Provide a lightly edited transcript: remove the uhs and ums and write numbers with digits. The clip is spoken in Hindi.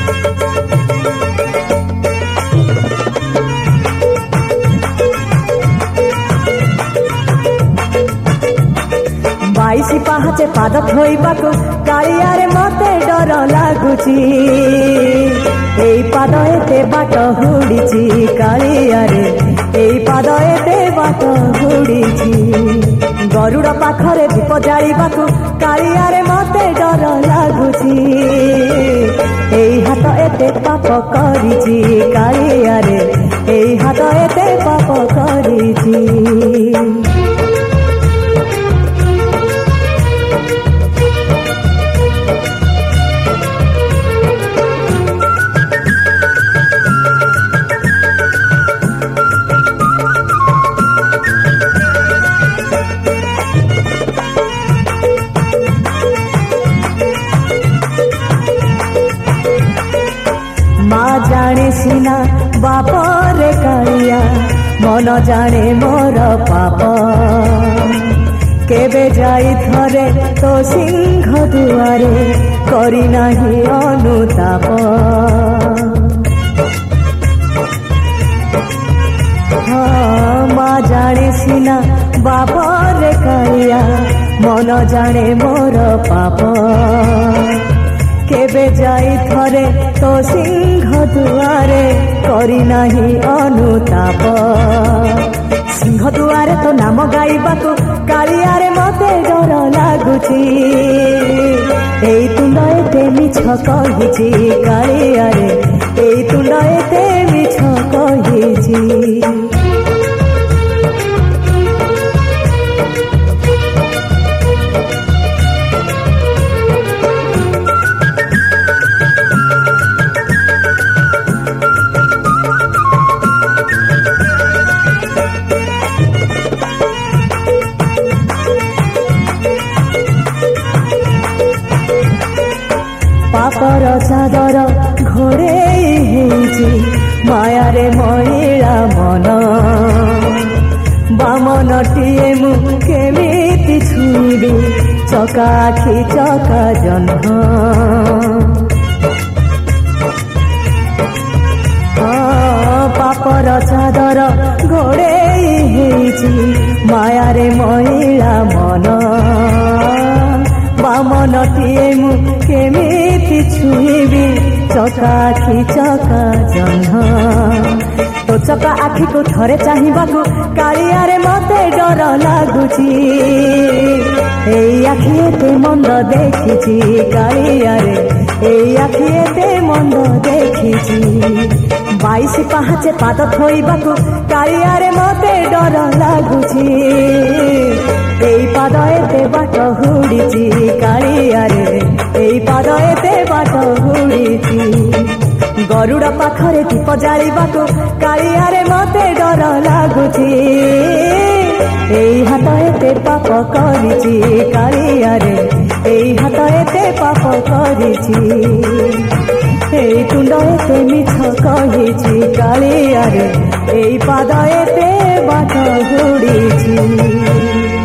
बाईसी पाहाचे पाद थोइबाकु कालियारे मते डर लागुची एई पाद एते बाट हुडिची कालियारे एई पाद एते बाट हुडिची गरुड़ पाखरे दीप जालिबाकु कालियारे मते डर लागुची एई हाथ एते पाप करिची कालियारे एई हाथ एते पाप करिची जाने सिना बाप रे कालिया मन जाने मोर पाप केबे जाई थरे तो सिंह दुआरे करी नाही अनुताप हाँ माँ जाने सिना बाप रे कालिया मन जाने मोर पाप केबे जाई थरे तो सिंह दुआरे करी नाही अनुताप सिंह दुआरे तो नाम गाइबाकु कालियारे मते डर लागुची एई तुंड एते मिछ कहिची कालियारे एई तुंड एते मिछ कहिची पापर चादर घोड़े हेची मायारे महिला मन बामनटीए मु केमिति छुईबी चका आखि चका जह्न पापर चादर घोड़े हेची मायारे महिला मन बामनटीए मु केमिति छुईबी चका आखि चका जह्न तो चका आखि को थरे चाहिबाकु कालियारे मते डर लागुची एई आखि एते मंद देखिची कालियारे एई आखि एते मंद देखिची 22 पाहाचे पाद थोइबाकु कालियारे मते डर लागुची एई पाद एते बाट हुडिची कालियारे एई पाद एते बाट हुडिची गरुड़ पाखरे दीप जालिबाकु कालियारे मते डर लागुची एई हाथ एते पाप करिची कालियारे एई हाथ एते पाप करिची एई तुंड एते मिछ कहिची कालियारे एई पाद एते बाट हुडिची।